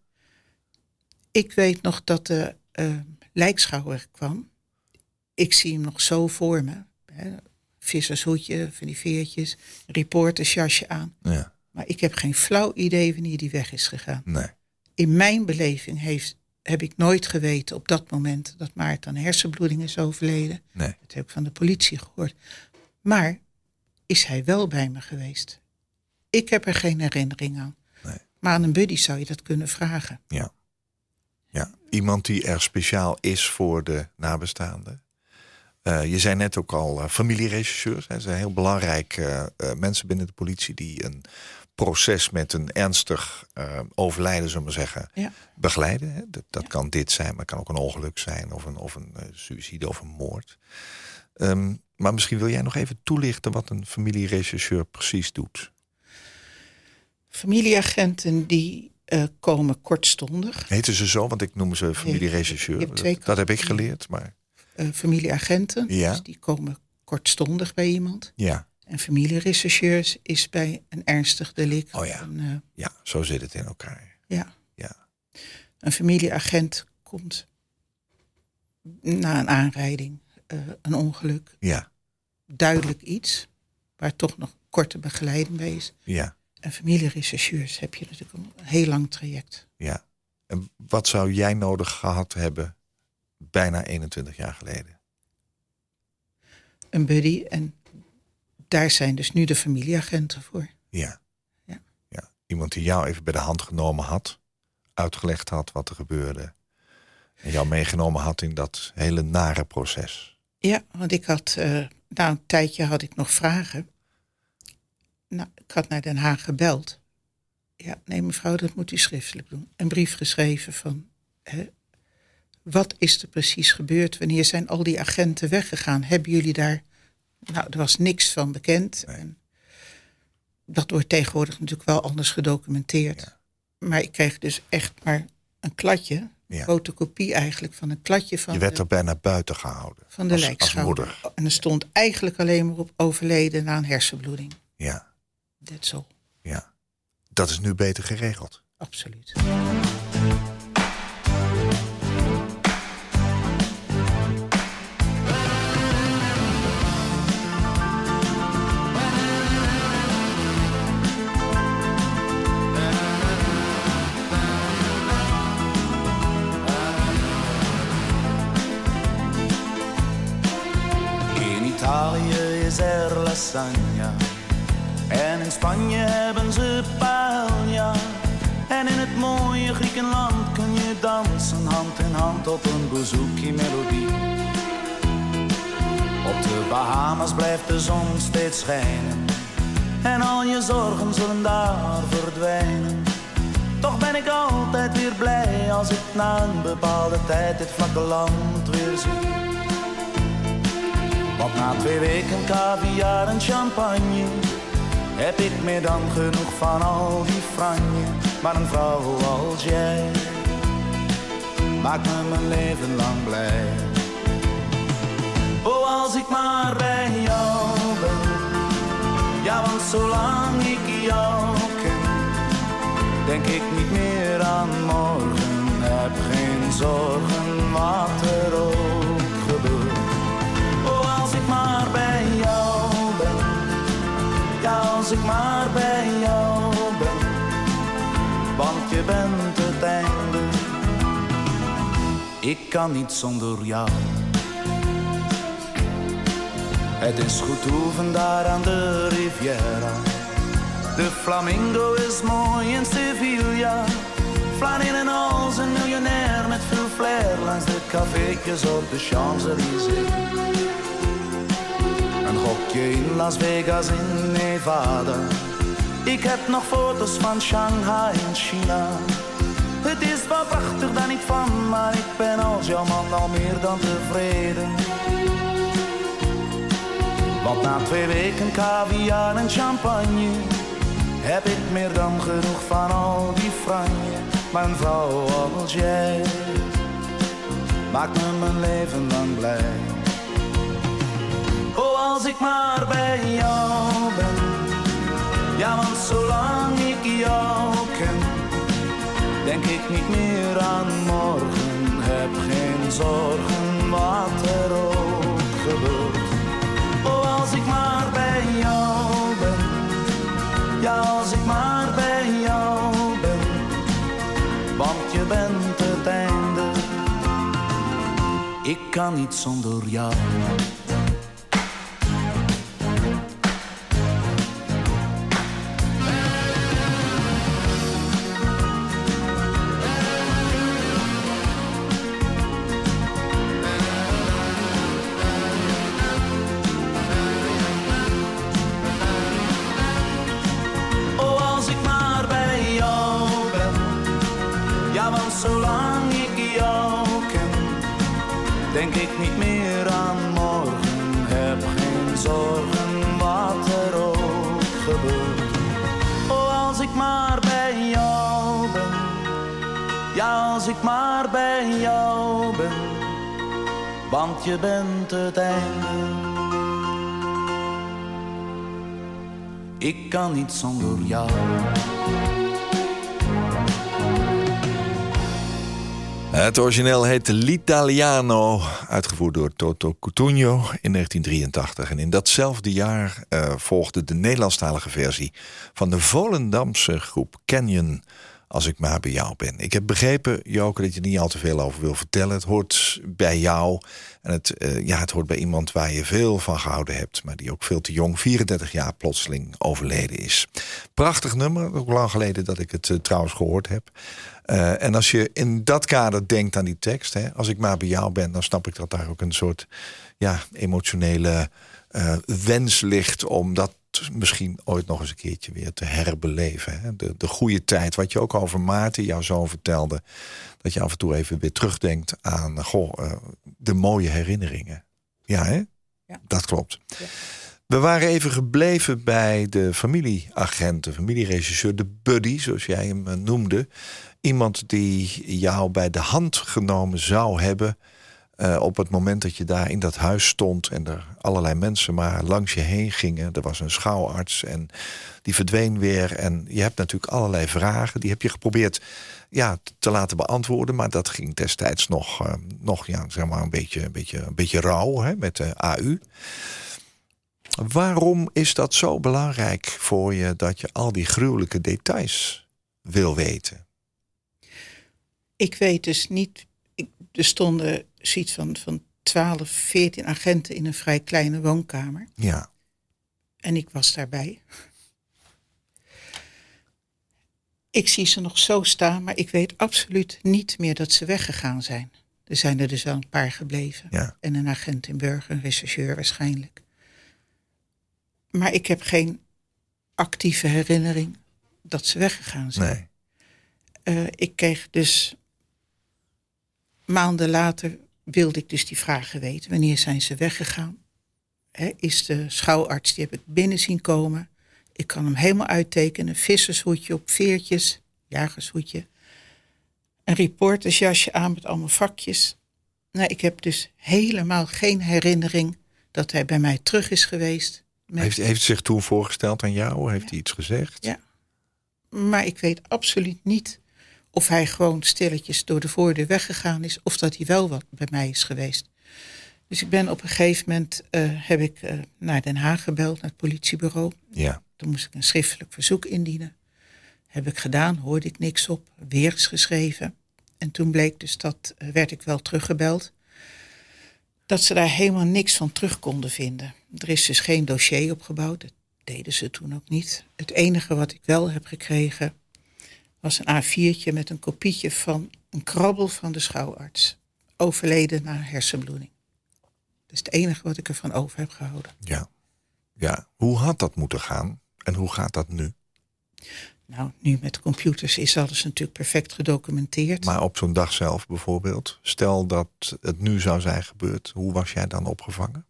Ik weet nog dat de lijkschouwer kwam. Ik zie hem nog zo voor me. Vissershoedje, van die veertjes, reportersjasje aan. Ja. Maar ik heb geen flauw idee wanneer die weg is gegaan. Nee. In mijn beleving heb ik nooit geweten op dat moment dat Maarten aan hersenbloeding is overleden. Nee. Dat heb ik van de politie gehoord. Maar is hij wel bij me geweest? Ik heb er geen herinnering aan. Nee. Maar aan een buddy zou je dat kunnen vragen. Ja. Ja. Iemand die er speciaal is voor de nabestaanden. Je zei net ook al, familierechercheurs. Ze zijn heel belangrijk mensen binnen de politie die een proces met een ernstig overlijden, zullen we zeggen, begeleiden. Hè? Dat kan dit zijn, maar het kan ook een ongeluk zijn of een suïcide of een moord. Maar misschien wil jij nog even toelichten wat een familierechercheur precies doet. Familieagenten die komen kortstondig. Heten ze zo? Want ik noem ze familierechercheur. Dat heb ik geleerd, maar... familieagenten, Ja. Dus die komen kortstondig bij iemand. Ja. En familierechercheurs is bij een ernstig delict. Oh ja. Ja, zo zit het in elkaar. Ja. Ja. Een familieagent komt na een aanrijding, een ongeluk, Ja. duidelijk iets, waar toch nog korte begeleiding bij is. Ja. En familierechercheurs heb je natuurlijk een heel lang traject. Ja. En wat zou jij nodig gehad hebben bijna 21 jaar geleden? Een buddy. En daar zijn dus nu de familieagenten voor. Ja. Ja. Ja. Iemand die jou even bij de hand genomen had. Uitgelegd had wat er gebeurde. En jou meegenomen had in dat hele nare proces. Ja, want ik had... na een tijdje had ik nog vragen. Nou, ik had naar Den Haag gebeld. Ja, nee mevrouw, dat moet u schriftelijk doen. Een brief geschreven van... wat is er precies gebeurd? Wanneer zijn al die agenten weggegaan? Hebben jullie daar... Nou, er was niks van bekend. Nee. En dat wordt tegenwoordig natuurlijk wel anders gedocumenteerd. Ja. Maar ik kreeg dus echt maar een kladje... Ja. fotocopie eigenlijk van een kladje van Je werd er bijna buiten gehouden. van de als lijkschouwer. moeder. En er stond eigenlijk alleen maar op overleden na een hersenbloeding. Ja, That's all. ja. Dat is nu beter geregeld. Absoluut. In Italië is er lasagna. En in Spanje hebben ze paella. En in het mooie Griekenland kun je dansen hand in hand op een bouzouki-melodie. Op de Bahamas blijft de zon steeds schijnen. En al je zorgen zullen daar verdwijnen. Toch ben ik altijd weer blij als ik na een bepaalde tijd dit vlakke land weer zie. Want na 2 weken caviar en champagne heb ik meer dan genoeg van al die franje. Maar een vrouw als jij maakt me mijn leven lang blij. Oh, als ik maar bij jou ben. Ja, want zolang ik jou ken, denk ik niet meer aan morgen. Heb geen zorgen wat er ook gebeurt. Oh, als ik maar bij jou ben. Ja, als ik maar bij jou ben. Want je bent het einde. Ik kan niet zonder jou. Het is goed oefen daar aan de Riviera. De flamingo is mooi in Sevilla. Flaneren en als een miljonair met veel flair langs de caféetjes op de Champs-Élysées. Een gokje in Las Vegas in Nevada. Ik heb nog foto's van Shanghai in China. Het is wel prachtig, daar niet van, maar ik ben als jouw man al meer dan tevreden. Want na 2 weken caviar en champagne heb ik meer dan genoeg van al die franje. Maar een vrouw als jij maakt me mijn leven lang blij. Oh, als ik maar bij jou ben. Ja, want zolang ik jou ken, denk ik niet meer aan morgen. Heb geen zorgen wat er ook gebeurt. Oh, als ik maar bij jou ben. Ja, als ik maar bij jou ben. Want je bent het einde. Ik kan niet zonder jou. Zolang ik jou ken, denk ik niet meer aan morgen. Heb geen zorgen wat er ook gebeurt. Oh, als ik maar bij jou ben. Ja, als ik maar bij jou ben. Want je bent het einde. Ik kan niet zonder jou. Het origineel heet L'Italiano, uitgevoerd door Toto Cutugno in 1983. En in datzelfde jaar volgde de Nederlandstalige versie van de Volendamse groep Canyon, Als ik maar bij jou ben. Ik heb begrepen, Joke, dat je er niet al te veel over wil vertellen. Het hoort bij jou en het hoort bij iemand waar je veel van gehouden hebt, maar die ook veel te jong, 34 jaar, plotseling overleden is. Prachtig nummer, ook lang geleden dat ik het trouwens gehoord heb. En als je in dat kader denkt aan die tekst, hè, als ik maar bij jou ben, dan snap ik dat daar ook een soort emotionele wens ligt om dat misschien ooit nog eens een keertje weer te herbeleven. Hè? De goede tijd, wat je ook over Maarten, jouw zoon, vertelde, dat je af en toe even weer terugdenkt aan de mooie herinneringen. Ja, hè? Ja. Dat klopt. Ja. We waren even gebleven bij de familieagent, de familieregisseur, de buddy, zoals jij hem noemde. Iemand die jou bij de hand genomen zou hebben op het moment dat je daar in dat huis stond en er allerlei mensen maar langs je heen gingen. Er was een schouwarts en die verdween weer. En je hebt natuurlijk allerlei vragen. Die heb je geprobeerd te laten beantwoorden. Maar dat ging destijds nog zeg maar een beetje rauw, hè, met de AU. Waarom is dat zo belangrijk voor je dat je al die gruwelijke details wil weten? Ik weet dus niet. Er stonden zoiets van 12, 14 agenten in een vrij kleine woonkamer. Ja. En ik was daarbij. Ik zie ze nog zo staan, maar ik weet absoluut niet meer dat ze weggegaan zijn. Er zijn er dus wel een paar gebleven. Ja. En een agent in Burger, een rechercheur waarschijnlijk. Maar ik heb geen actieve herinnering dat ze weggegaan zijn. Nee. Ik kreeg dus maanden later wilde ik dus die vragen weten. Wanneer zijn ze weggegaan? Is de schouwarts, die heb ik binnen zien komen. Ik kan hem helemaal uittekenen. Vissershoedje op veertjes, jagershoedje. Een reportersjasje aan met allemaal vakjes. Nou, ik heb dus helemaal geen herinnering dat hij bij mij terug is geweest. Heeft hij zich toen voorgesteld aan jou? Heeft hij iets gezegd? Ja. Maar ik weet absoluut niet of hij gewoon stilletjes door de voordeur weggegaan is, of dat hij wel wat bij mij is geweest. Dus ik ben op een gegeven moment heb ik naar Den Haag gebeld, naar het politiebureau. Ja. Toen moest ik een schriftelijk verzoek indienen. Heb ik gedaan, hoorde ik niks op, weer eens geschreven. En toen bleek dus werd ik wel teruggebeld, dat ze daar helemaal niks van terug konden vinden. Er is dus geen dossier opgebouwd, dat deden ze toen ook niet. Het enige wat ik wel heb gekregen was een A4'tje met een kopietje van een krabbel van de schouwarts. Overleden na hersenbloeding. Dat is het enige wat ik ervan over heb gehouden. Ja. Hoe had dat moeten gaan? En hoe gaat dat nu? Nou, nu met computers is alles natuurlijk perfect gedocumenteerd. Maar op zo'n dag zelf bijvoorbeeld, stel dat het nu zou zijn gebeurd, hoe was jij dan opgevangen?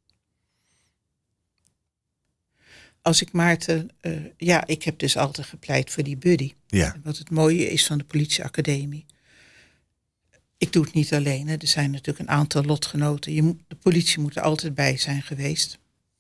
Als ik Maarten, ik heb dus altijd gepleit voor die buddy. Ja. Wat het mooie is van de politieacademie. Ik doe het niet alleen. Hè. Er zijn natuurlijk een aantal lotgenoten. De politie moet er altijd bij zijn geweest.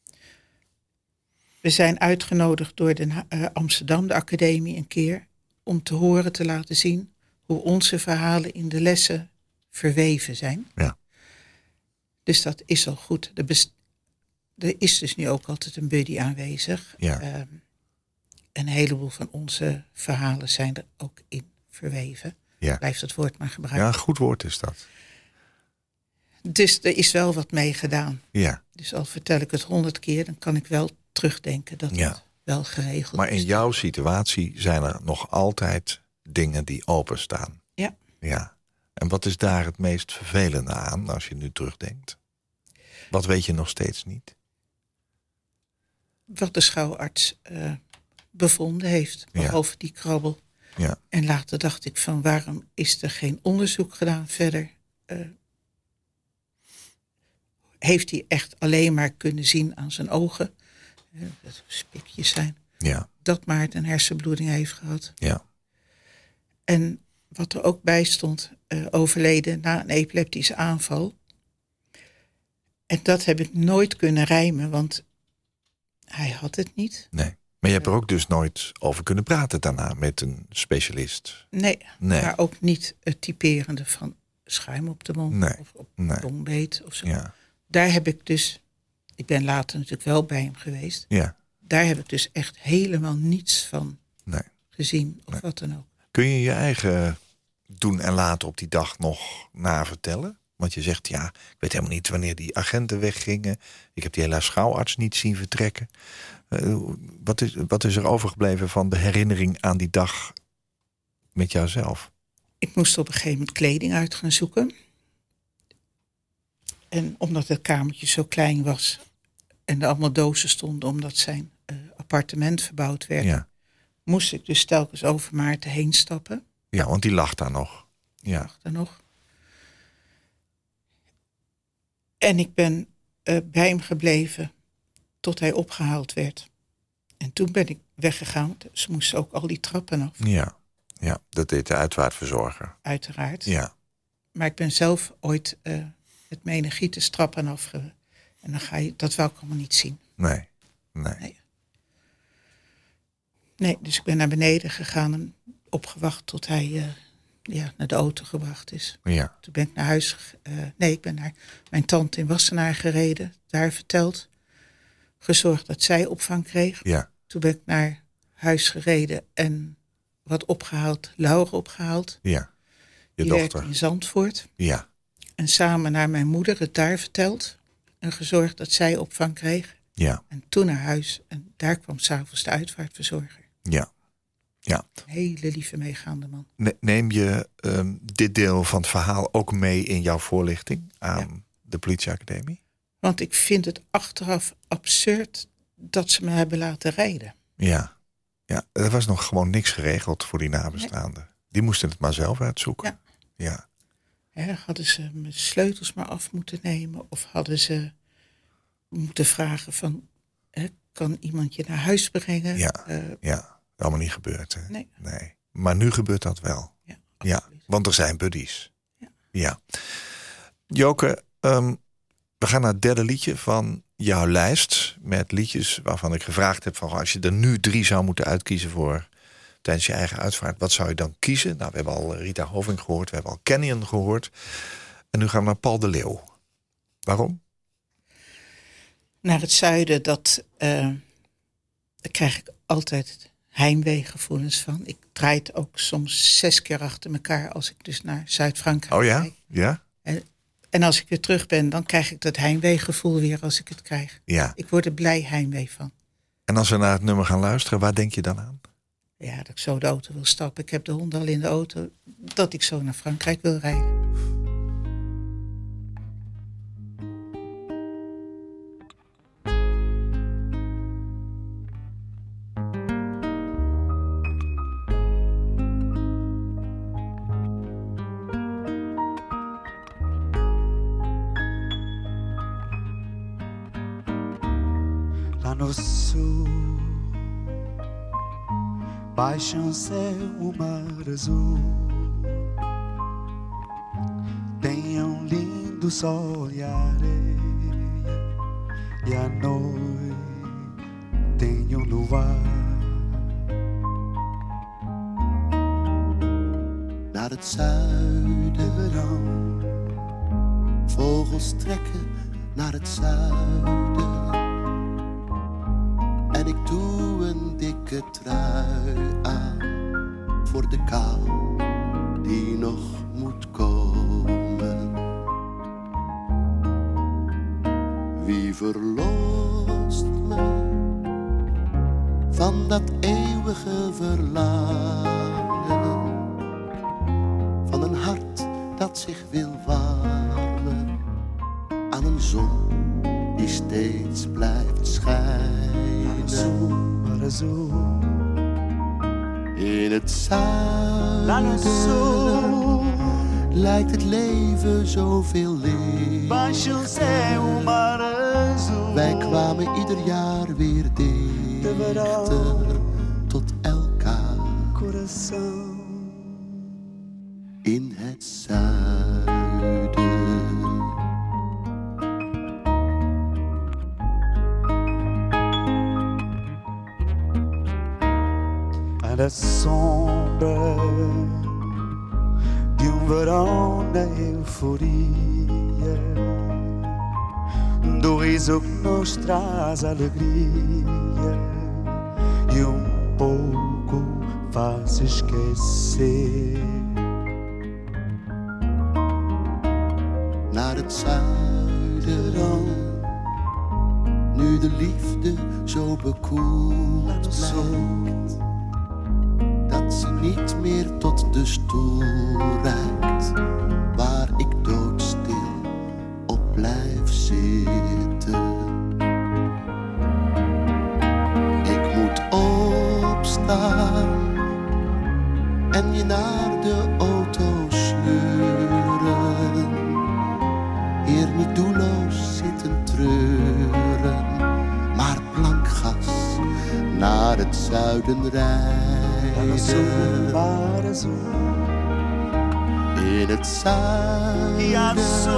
We zijn uitgenodigd door Amsterdam, de academie, een keer, om te laten zien hoe onze verhalen in de lessen verweven zijn. Ja. Dus dat is al goed. Er is dus nu ook altijd een buddy aanwezig. Ja. Een heleboel van onze verhalen zijn er ook in verweven. Ja. Blijft het woord maar gebruiken. Ja, een goed woord is dat. Dus er is wel wat mee gedaan. Ja. Dus al vertel ik het 100 keer, dan kan ik wel terugdenken dat het wel geregeld is. Maar in jouw situatie zijn er nog altijd dingen die openstaan. Ja. En wat is daar het meest vervelende aan als je nu terugdenkt? Wat weet je nog steeds niet? Wat de schouwarts bevonden heeft, behalve die krabbel. Ja. En later dacht ik van, waarom is er geen onderzoek gedaan verder? Heeft hij echt alleen maar kunnen zien aan zijn ogen, dat spikjes zijn, dat Maarten een hersenbloeding heeft gehad. Ja. En wat er ook bij stond, overleden na een epileptische aanval. En dat heb ik nooit kunnen rijmen, want hij had het niet. Nee. Maar je hebt er ook dus nooit over kunnen praten daarna met een specialist? Nee. Nee. Maar ook niet het typerende van schuim op de mond Nee. of op Nee. longbeet of zo. Ja. Daar heb ik dus, ik ben later natuurlijk wel bij hem geweest. Ja. Daar heb ik dus echt helemaal niets van Nee. gezien of wat dan ook. Kun je je eigen doen en laten op die dag nog navertellen? Want je zegt, ja, ik weet helemaal niet wanneer die agenten weggingen. Ik heb die hele schouwarts niet zien vertrekken. Wat is er overgebleven van de herinnering aan die dag met jouzelf? Ik moest op een gegeven moment kleding uit gaan zoeken. En omdat het kamertje zo klein was en er allemaal dozen stonden omdat zijn appartement verbouwd werd, Ja. moest ik dus telkens over Maarten heen stappen. Ja, want die lag daar nog. Ja. Achter nog. En ik ben bij hem gebleven tot hij opgehaald werd. En toen ben ik weggegaan. Ze moesten ook al die trappen af, Ja. Ja, dat deed de uitvaartverzorger. uiteraard. Ja. Maar ik ben zelf ooit met meningitis trappen af. En dan ga je, dat wou ik allemaal niet zien. Nee. Nee, dus ik ben naar beneden gegaan en opgewacht tot hij naar de auto gebracht is. Ja. Toen ben ik naar huis. Ik ben naar mijn tante in Wassenaar gereden. Daar verteld. Gezorgd dat zij opvang kreeg. Ja. Toen ben ik naar huis gereden en wat opgehaald. Laura opgehaald. Ja. Je Die werkte dochter. in Zandvoort. Ja. En samen naar mijn moeder het daar verteld. En gezorgd dat zij opvang kreeg. Ja. En toen naar huis. En daar kwam s'avonds de uitvaartverzorger. Ja. Ja. Een hele lieve meegaande man. Neem je dit deel van het verhaal ook mee in jouw voorlichting aan de politieacademie? Want ik vind het achteraf absurd dat ze me hebben laten rijden. Ja. Ja, er was nog gewoon niks geregeld voor die nabestaanden. Die moesten het maar zelf uitzoeken. Ja. Ja. Hadden ze mijn sleutels maar af moeten nemen? Of hadden ze moeten vragen van, kan iemand je naar huis brengen? Ja. Allemaal niet gebeurd. Hè? Nee. Maar nu gebeurt dat wel. Ja, Ja, want er zijn buddies. Ja. Ja. Joke, we gaan naar het derde liedje van jouw lijst. Met liedjes waarvan ik gevraagd heb van als je er nu 3 zou moeten uitkiezen voor tijdens je eigen uitvaart. Wat zou je dan kiezen? Nou, we hebben al Rita Hoving gehoord. We hebben al Canyon gehoord. En nu gaan we naar Paul de Leeuw. Waarom? Naar het zuiden, daar krijg ik altijd heimweegevoelens van. Ik draai het ook soms 6 keer achter elkaar als ik dus naar Zuid-Frankrijk Oh ja? rijd. Ja? En als ik weer terug ben, dan krijg ik dat heimweegevoel weer als ik het krijg. Ja. Ik word er blij heimwee van. En als we naar het nummer gaan luisteren, waar denk je dan aan? Ja, dat ik zo de auto wil stappen. Ik heb de hond al in de auto. Dat ik zo naar Frankrijk wil rijden. Lá no sul, baixo um céu, o mar azul tem lindo sol e areia, e à noite tem luar. Naar het zuiden, vogels trekken naar het zuiden. En ik doe een dikke trui aan voor de kou die nog moet komen. Wie verlost me van dat eeuwige verlangen, van een hart dat zich wil warmen aan een zon die steeds blijft schijnen. In het zuiden lijkt het leven zoveel licht. Wij kwamen ieder jaar weer dichter tot elkaar in het zuiden. nada sombra de verão na euforia, do riso que nos traz alegria e pouco faz esquecer. Naar het zuiden, nu de liefde zo bekoeld blijkt, dat ze niet meer tot de stoel reikt, waar ik doodstil op blijf zitten. Ik moet opstaan en je naar de auto sleuren, hier niet doelloos zitten treuren, maar plankgas naar het zuiden rijden. In het zuiden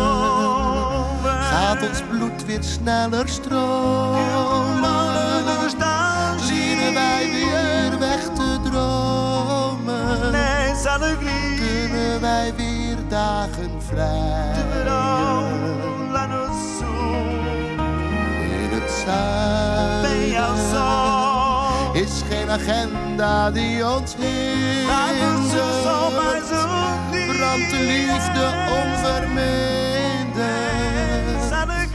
gaat ons bloed weer sneller stromen, zien wij weer weg te dromen, kunnen wij weer dagen vrij. In het zuiden is geen agenda die ons hindert, brandt de liefde onverminderd. Ga met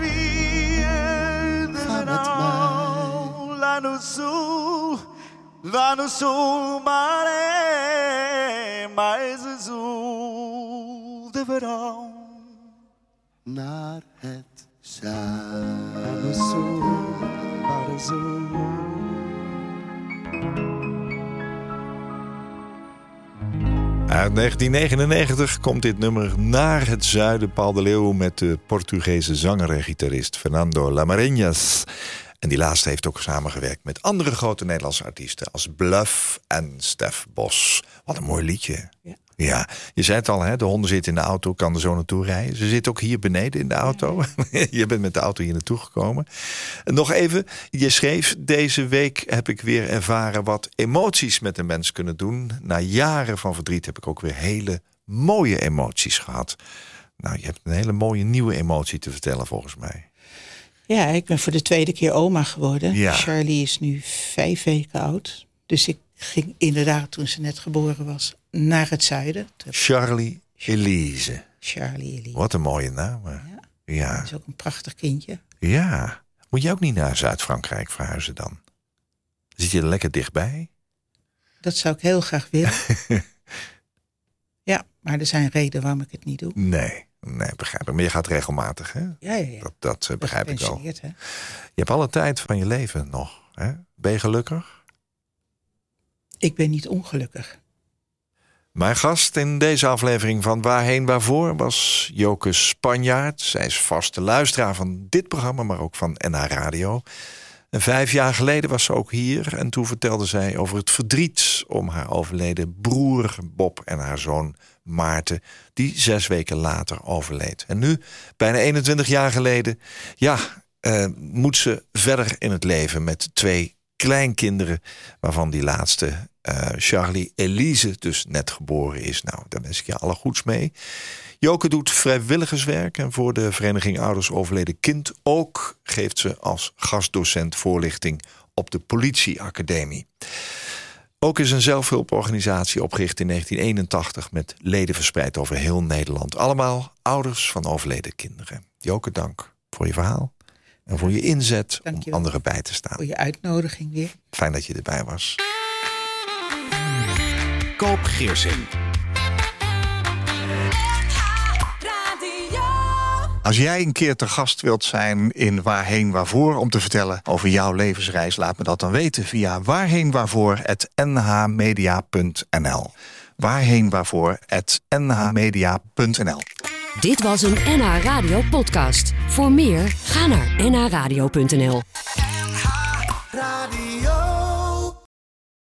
mij. Lá no sul, maré mais azul de verão. Naar het zuiden. Lá no sul, mar azul. Uit 1999 komt dit nummer Naar het zuiden. Paul de Leeuw met de Portugese zanger en gitarist Fernando Lamarrenhas. En die laatste heeft ook samengewerkt met andere grote Nederlandse artiesten als Bluff en Stef Bos. Wat een mooi liedje. Ja, je zei het al, hè, de honden zitten in de auto, kan er zo naartoe rijden. Ze zitten ook hier beneden in de auto. Ja. Je bent met de auto hier naartoe gekomen. En nog even, je schreef: deze week heb ik weer ervaren wat emoties met een mens kunnen doen. Na jaren van verdriet heb ik ook weer hele mooie emoties gehad. Nou, je hebt een hele mooie nieuwe emotie te vertellen volgens mij. Ja, ik ben voor de tweede keer oma geworden. Ja. Charlie is nu 5 weken oud. Dus ik ging inderdaad, toen ze net geboren was, naar het zuiden. Charlie Elise. Charlie Elise. Wat een mooie naam. Ja. Dat is ook een prachtig kindje. Ja. Moet je ook niet naar Zuid-Frankrijk verhuizen dan? Zit je er lekker dichtbij? Dat zou ik heel graag willen. Ja, maar er zijn redenen waarom ik het niet doe. Nee, begrijp ik. Maar je gaat regelmatig, hè? Ja. Dat begrijp ik wel. Hè? Je hebt alle tijd van je leven nog. Hè? Ben je gelukkig? Ik ben niet ongelukkig. Mijn gast in deze aflevering van Waarheen Waarvoor was Joke Spanjaard. Zij is vaste luisteraar van dit programma, maar ook van NH Radio. En 5 jaar geleden was ze ook hier en toen vertelde zij over het verdriet om haar overleden broer Bob en haar zoon Maarten, die 6 weken later overleed. En nu, bijna 21 jaar geleden, moet ze verder in het leven met 2 kleinkinderen, waarvan die laatste, Charlie Elise, dus net geboren is. Nou, daar wens ik je alle goeds mee. Joke doet vrijwilligerswerk en voor de Vereniging Ouders Overleden Kind ook geeft ze als gastdocent voorlichting op de politieacademie. Ook is een zelfhulporganisatie opgericht in 1981 met leden verspreid over heel Nederland. Allemaal ouders van overleden kinderen. Joke, dank voor je verhaal en voor je inzet om anderen bij te staan. Voor je uitnodiging weer. Fijn dat je erbij was. Koop Geersing. Als jij een keer te gast wilt zijn in Waarheen Waarvoor om te vertellen over jouw levensreis, laat me dat dan weten via waarheenwaarvoor@nhmedia.nl. Waarheenwaarvoor@nhmedia.nl. Dit was een NH Radio podcast. Voor meer, ga naar nhradio.nl.